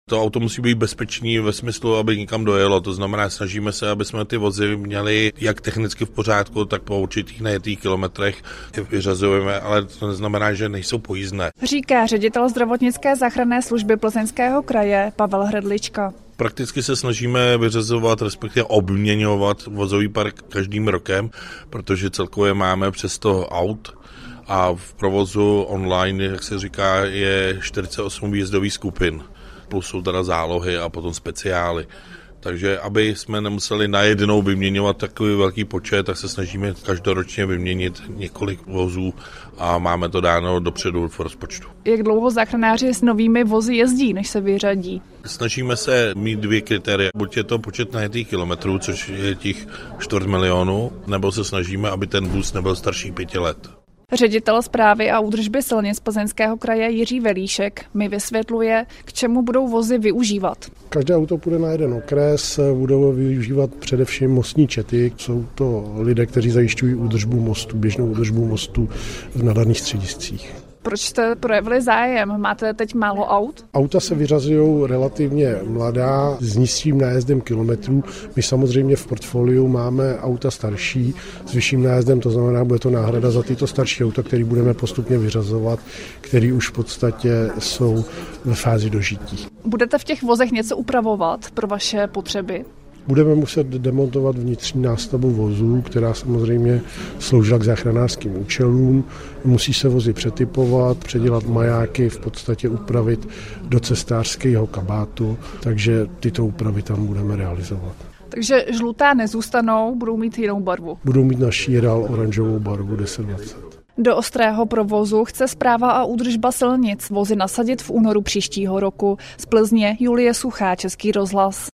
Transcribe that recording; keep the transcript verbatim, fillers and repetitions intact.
To auto musí být bezpečný ve smyslu, aby nikam dojelo. To znamená, snažíme se, aby jsme ty vozy měli jak technicky v pořádku, tak po určitých najetých kilometrech je vyřazujeme, ale to neznamená, že nejsou pojízdné. Říká ředitel zdravotnické záchranné služby Plzeňského kraje Pavel Hrdlička. Prakticky se snažíme vyřazovat, respektive obměňovat vozový park každým rokem, protože celkově máme přes sto aut a v provozu online, jak se říká, je čtyřicet osm výjezdových skupin. Plus jsou teda zálohy a potom speciály. Takže aby jsme nemuseli najednou vyměňovat takový velký počet, tak se snažíme každoročně vyměnit několik vozů a máme to dáno dopředu v rozpočtu. Jak dlouho záchranáři s novými vozy jezdí, než se vyřadí? Snažíme se mít dvě kritéria. Buď je to počet najetých kilometrů, což je těch čtvrt milionu, nebo se snažíme, aby ten vůz nebyl starší pěti let. Ředitel správy a údržby silnic Plzeňského kraje Jiří Velíšek mi vysvětluje, k čemu budou vozy využívat. Každé auto půjde na jeden okres, budou využívat především mostní čety. Jsou to lidé, kteří zajišťují údržbu mostu, běžnou údržbu mostu v nadaných střediscích. Proč jste projevili zájem? Máte teď málo aut? Auta se vyřazují relativně mladá, s nižším nájezdem kilometrů. My samozřejmě v portfoliu máme auta starší s vyšším nájezdem, to znamená, bude to náhrada za tyto starší auta, které budeme postupně vyřazovat, které už v podstatě jsou ve fázi dožití. Budete v těch vozech něco upravovat pro vaše potřeby? Budeme muset demontovat vnitřní nástavbu vozů, která samozřejmě sloužila k záchranářským účelům. Musí se vozy přetypovat, předělat majáky, v podstatě upravit do cestářského kabátu, takže tyto úpravy tam budeme realizovat. Takže žlutá nezůstanou, budou mít jinou barvu? Budou mít naší reál oranžovou barvu deset dvacet. Do ostrého provozu chce správa a údržba silnic vozy nasadit v únoru příštího roku. Z Plzně Julie Suchá, Český rozhlas.